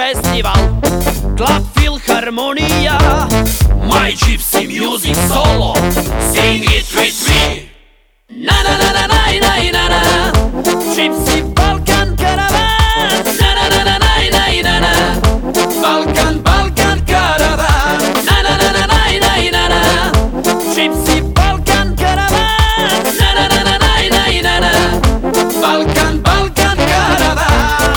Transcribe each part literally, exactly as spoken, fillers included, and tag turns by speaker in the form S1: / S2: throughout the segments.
S1: festival, Club Filharmonija, My Gypsy Music Solo, sing it with me. Na na na na na na na na, Gypsy Balkan Caravan. Na na na na na na na na, Balkan Balkan Caravan. Na na na na na na na na, Gypsy Balkan Caravan. Na na na na na na na, Balkan Balkan Caravan.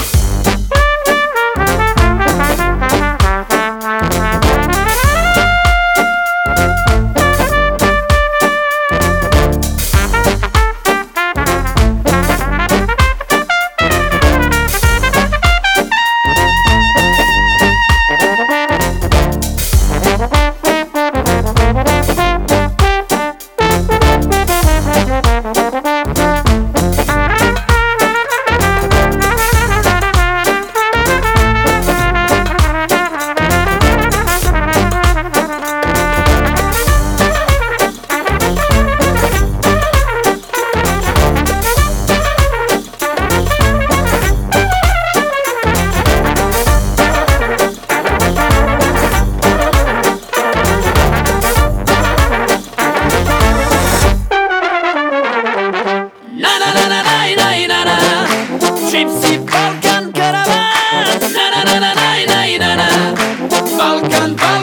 S1: Gypsy Balkan Caravan. Na na na na na na na, Balkan Balkan.